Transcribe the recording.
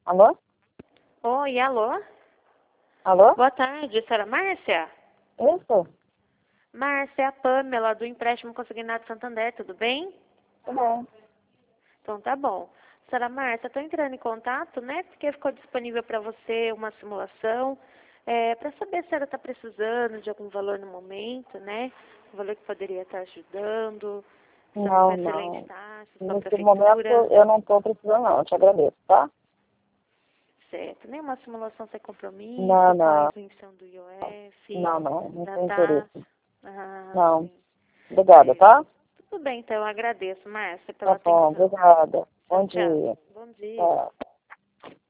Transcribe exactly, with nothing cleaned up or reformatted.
Alô? Oi, alô? Alô? Boa tarde, senhora Márcia? Isso? Márcia, é a Pamela, do empréstimo consignado Santander, tudo bem? Tudo bem. Então tá bom. Senhora Márcia, estou entrando em contato, né? Porque ficou disponível para você uma simulação, é, para saber se ela está precisando de algum valor no momento, né? Um valor que poderia estar ajudando, estamos com Não, excelente não. taxa, sua Nesse momento prefeitura, eu não estou precisando não, eu te agradeço, tá? certo? Nenhuma simulação sem Não, compromisso, com a não. isenção do I O F, Não, não. Não da tem taxa. interesse. Ah, Não. sim. Obrigada, É, tá? tudo bem, então eu agradeço, Márcia, pela Tá bom, atenção. obrigada. Tchau, Bom tchau. dia. Bom dia. Tchau.